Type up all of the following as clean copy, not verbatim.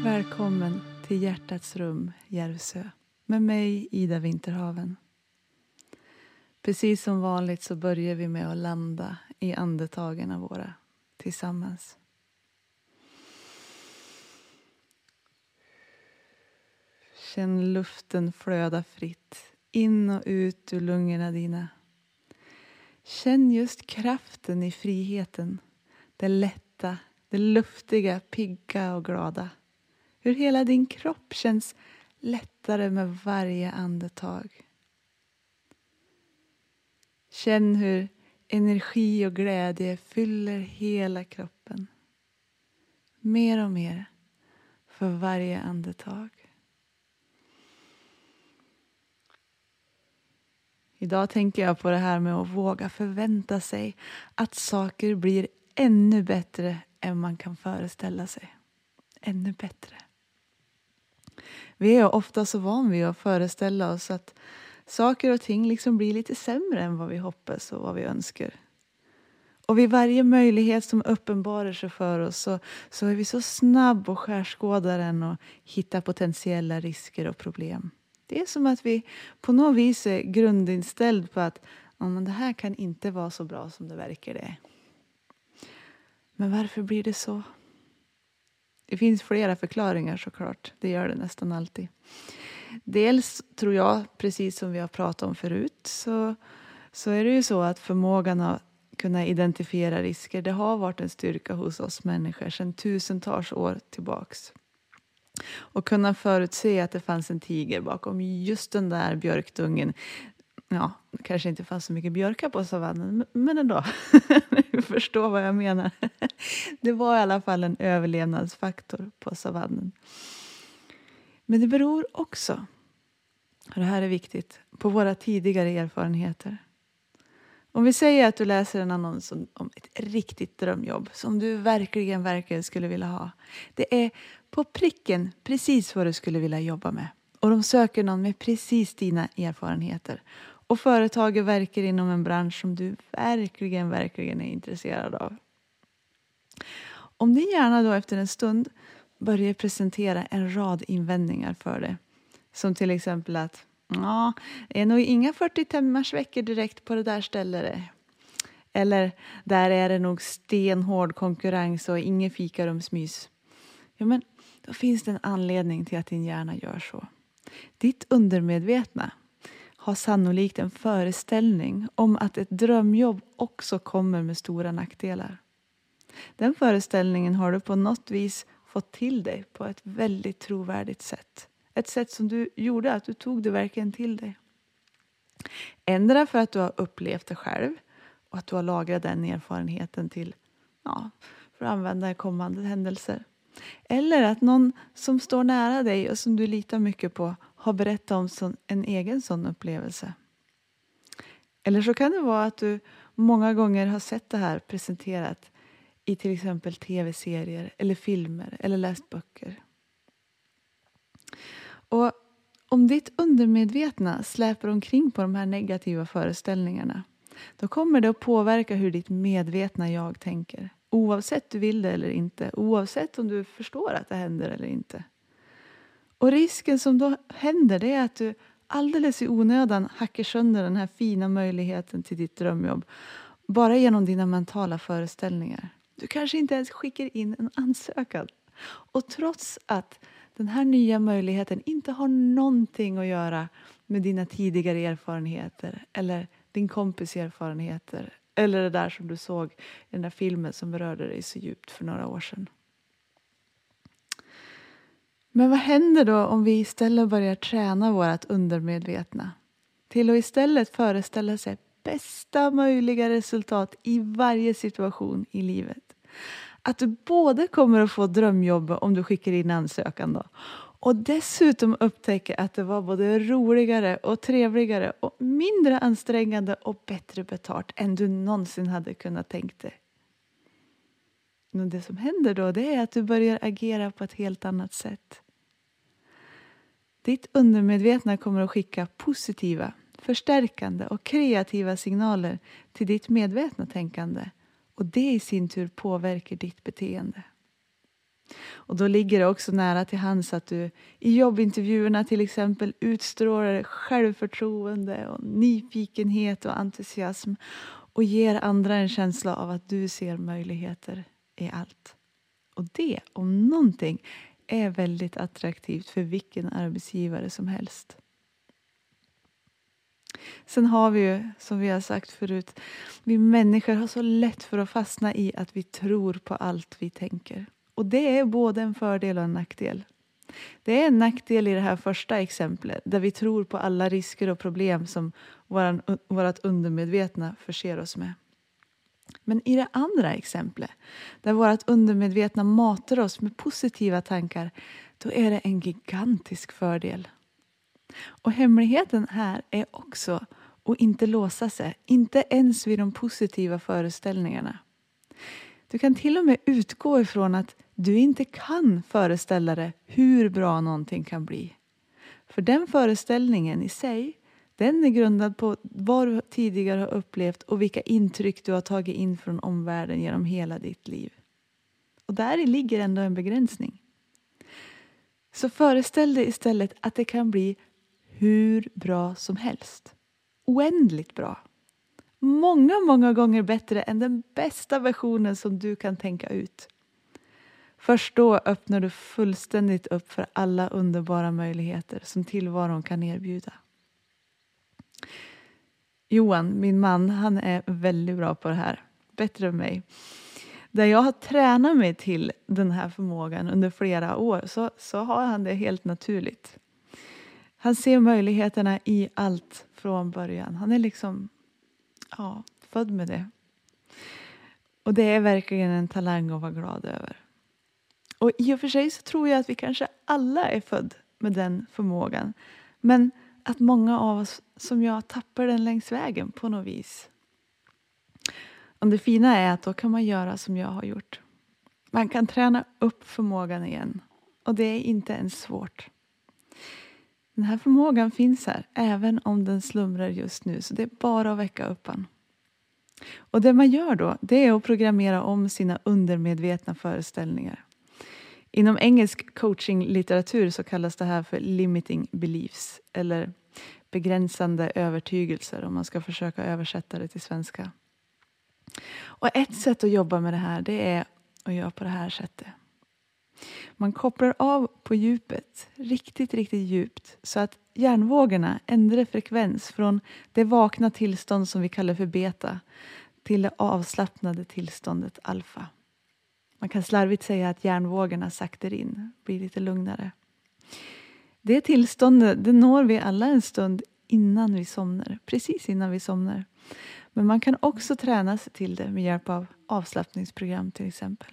Välkommen till Hjärtats rum, Järvsö, med mig Ida Vinterhaven. Precis som vanligt så börjar vi med att landa i andetagen av våra tillsammans. Känn luften flöda fritt in och ut ur lungorna dina. Känn just kraften i friheten, det lätta, det luftiga, pigga och glada. Hur hela din kropp känns lättare med varje andetag. Känn hur energi och glädje fyller hela kroppen. Mer och mer för varje andetag. Idag tänker jag på det här med att våga förvänta sig att saker blir ännu bättre än man kan föreställa sig. Ännu bättre. Vi är ofta så van vid att föreställa oss att saker och ting liksom blir lite sämre än vad vi hoppas och vad vi önskar. Och vid varje möjlighet som uppenbarar sig för oss så är vi så snabb och skärskådar den och hittar potentiella risker och problem. Det är som att vi på något vis är grundinställd på att men det här kan inte vara så bra som det verkar det. Men varför blir det så? Det finns flera förklaringar såklart. Det gör det nästan alltid. Dels tror jag, precis som vi har pratat om förut, så är det ju så att förmågan att kunna identifiera risker, det har varit en styrka hos oss människor sedan tusentals år tillbaks. Och kunna förutse att det fanns en tiger bakom just den där björkdungen. Ja, det kanske inte fanns så mycket björkar på savannen, men ändå. Du förstår vad jag menar. Det var i alla fall en överlevnadsfaktor på savannen. Men det beror också, och det här är viktigt, på våra tidigare erfarenheter. Om vi säger att du läser en annons om ett riktigt drömjobb som du verkligen skulle vilja ha. Det är på pricken precis vad du skulle vilja jobba med. Och de söker någon med precis dina erfarenheter. Och företaget verkar inom en bransch som du verkligen är intresserad av. Om din hjärna då efter en stund börjar presentera en rad invändningar för det. Som till exempel att det är nog inga 40 timmars veckor direkt på det där stället. Eller där är det nog stenhård konkurrens och inget fikarumsmys. Ja, men då finns det en anledning till att din hjärna gör så. Ditt undermedvetna har sannolikt en föreställning om att ett drömjobb också kommer med stora nackdelar. Den föreställningen har du på något vis fått till dig på ett väldigt trovärdigt sätt. Ett sätt som du gjorde att du tog det verkligen till dig. Ändra för att du har upplevt det själv och att du har lagrat den erfarenheten till, för att använda i kommande händelser. Eller att någon som står nära dig och som du litar mycket på har berättat om en egen sån upplevelse. Eller så kan det vara att du många gånger har sett det här presenterat i till exempel tv-serier eller filmer eller läst böcker. Och om ditt undermedvetna släpar omkring på de här negativa föreställningarna, då kommer det att påverka hur ditt medvetna jag tänker. Oavsett du vill det eller inte. Oavsett om du förstår att det händer eller inte. Och risken som då händer, det är att du alldeles i onödan hackar sönder den här fina möjligheten till ditt drömjobb. Bara genom dina mentala föreställningar. Du kanske inte ens skickar in en ansökan. Och trots att den här nya möjligheten inte har någonting att göra med dina tidigare erfarenheter. Eller din kompis erfarenheter. Eller det där som du såg i den där filmen som berörde dig så djupt för några år sedan. Men vad händer då om vi istället börjar träna vårt undermedvetna? Till att istället föreställa sig bästa möjliga resultat i varje situation i livet. Att du både kommer att få drömjobb om du skickar in ansökan då. Och dessutom upptäcker att det var både roligare och trevligare och mindre ansträngande och bättre betalt än du någonsin hade kunnat tänka dig. Men det som händer då, det är att du börjar agera på ett helt annat sätt. Ditt undermedvetna kommer att skicka positiva, förstärkande och kreativa signaler till ditt medvetna tänkande. Och det i sin tur påverkar ditt beteende. Och då ligger det också nära till hands att du i jobbintervjuerna till exempel utstrålar självförtroende och nyfikenhet och entusiasm och ger andra en känsla av att du ser möjligheter i allt. Och det, om någonting, är väldigt attraktivt för vilken arbetsgivare som helst. Sen har vi ju, som vi har sagt förut, vi människor har så lätt för att fastna i att vi tror på allt vi tänker. Och det är både en fördel och en nackdel. Det är en nackdel i det här första exemplet, där vi tror på alla risker och problem som vårt undermedvetna förser oss med. Men i det andra exemplet, där vårt undermedvetna matar oss med positiva tankar, då är det en gigantisk fördel. Och hemligheten här är också att inte låsa sig, inte ens vid de positiva föreställningarna. Du kan till och med utgå ifrån att du inte kan föreställa dig hur bra någonting kan bli. För den föreställningen i sig, den är grundad på vad du tidigare har upplevt och vilka intryck du har tagit in från omvärlden genom hela ditt liv. Och där ligger ändå en begränsning. Så föreställ dig istället att det kan bli hur bra som helst. Oändligt bra. Många gånger bättre än den bästa versionen som du kan tänka ut. Först då öppnar du fullständigt upp för alla underbara möjligheter som tillvaron kan erbjuda. Johan, min man, han är väldigt bra på det här. Bättre än mig. Där jag har tränat mig till den här förmågan under flera år så har han det helt naturligt. Han ser möjligheterna i allt från början. Han är liksom född med det. Och det är verkligen en talang att vara glad över. Och i och för sig så tror jag att vi kanske alla är född med den förmågan. Men att många av oss som jag tappar den längs vägen på något vis. Och det fina är att då kan man göra som jag har gjort. Man kan träna upp förmågan igen. Och det är inte ens svårt. Den här förmågan finns här, även om den slumrar just nu. Så det är bara att väcka upp den. Och det man gör då, det är att programmera om sina undermedvetna föreställningar. Inom engelsk coachinglitteratur så kallas det här för limiting beliefs. Eller begränsande övertygelser, om man ska försöka översätta det till svenska. Och ett sätt att jobba med det här, det är att göra på det här sättet. Man kopplar av på djupet, riktigt djupt, så att hjärnvågorna ändrar frekvens från det vakna tillstånd som vi kallar för beta till det avslappnade tillståndet alfa. Man kan slarvigt säga att hjärnvågorna saktar in, blir lite lugnare. Det tillståndet, det når vi alla en stund innan vi somnar, precis innan vi somnar. Men man kan också träna sig till det med hjälp av avslappningsprogram till exempel.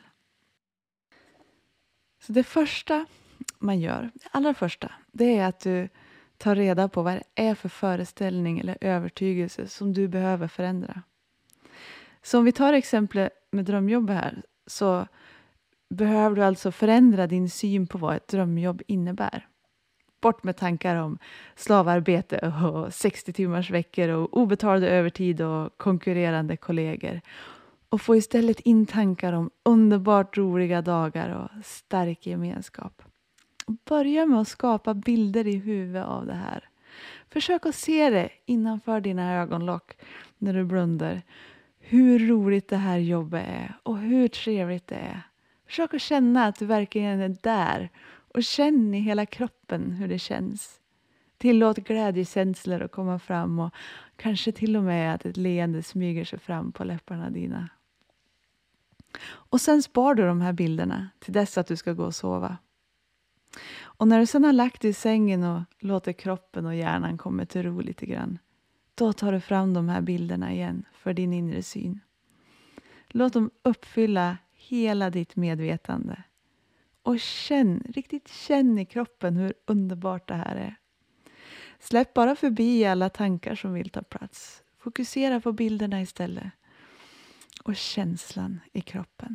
Så det första man gör, det allra första, det är att du tar reda på vad det är för föreställning eller övertygelse som du behöver förändra. Så om vi tar exemplet med drömjobb här, så behöver du alltså förändra din syn på vad ett drömjobb innebär. Bort med tankar om slavarbete och 60 timmars veckor och obetald övertid och konkurrerande kollegor. Och få istället in tankar om underbart roliga dagar och stark gemenskap. Börja med att skapa bilder i huvudet av det här. Försök att se det innanför dina ögonlock när du blundar. Hur roligt det här jobbet är och hur trevligt det är. Försök att känna att du verkligen är där. Och känn i hela kroppen hur det känns. Tillåt glädjekänslor att komma fram och kanske till och med att ett leende smyger sig fram på läpparna dina. Och sen spar du de här bilderna till dess att du ska gå och sova. Och när du sen har lagt dig i sängen och låter kroppen och hjärnan komma till ro lite grann, då tar du fram de här bilderna igen för din inre syn. Låt dem uppfylla hela ditt medvetande. Och riktigt känn i kroppen hur underbart det här är. Släpp bara förbi alla tankar som vill ta plats. Fokusera på bilderna istället. Och känslan i kroppen.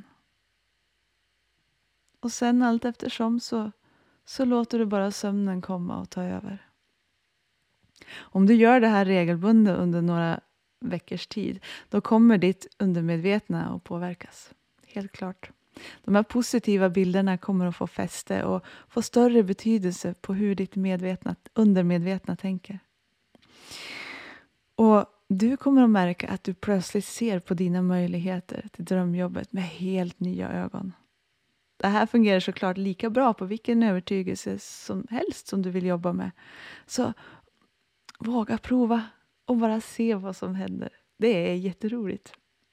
Och sen allt eftersom så låter du bara sömnen komma och ta över. Om du gör det här regelbundet under några veckors tid, då kommer ditt undermedvetna att påverkas. Helt klart. De här positiva bilderna kommer att få fäste och få större betydelse på hur ditt undermedvetna tänker. Och du kommer att märka att du plötsligt ser på dina möjligheter till drömjobbet med helt nya ögon. Det här fungerar såklart lika bra på vilken övertygelse som helst som du vill jobba med. Så våga prova och bara se vad som händer. Det är jätteroligt.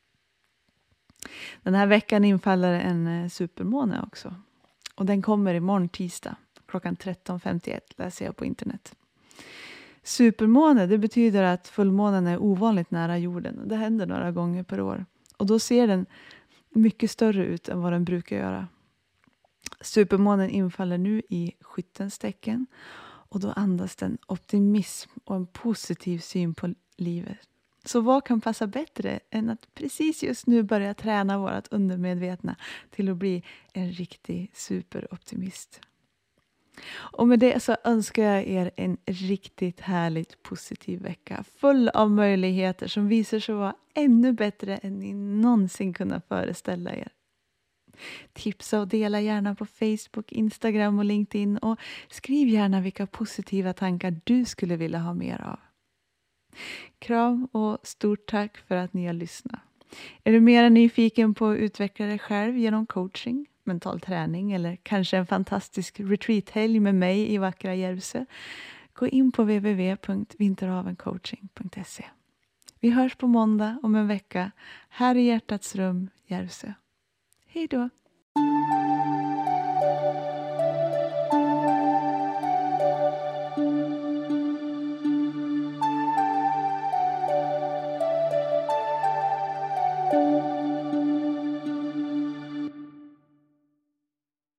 Den här veckan infaller en supermåne också. Och den kommer imorgon tisdag klockan 13.51 läser jag på internet. Supermåne, det betyder att fullmånen är ovanligt nära jorden. Det händer några gånger per år. Och då ser den mycket större ut än vad den brukar göra. Supermånen infaller nu i Skyttens tecken. Och då andas den optimism och en positiv syn på livet. Så vad kan passa bättre än att precis just nu börja träna vårt undermedvetna till att bli en riktig superoptimist. Och med det så önskar jag er en riktigt härligt positiv vecka. Full av möjligheter som visar sig vara ännu bättre än ni någonsin kunnat föreställa er. Tipsa och dela gärna på Facebook, Instagram och LinkedIn. Och skriv gärna vilka positiva tankar du skulle vilja ha mer av. Kram och stort tack för att ni har lyssnat. Är du mer nyfiken på att utveckla dig själv genom coaching, mental träning eller kanske en fantastisk retreat-helg med mig i vackra Järvsö? Gå in på www.vinterhavencoaching.se. Vi hörs på måndag om en vecka här i Hjärtats rum, Järvsö. Hej då!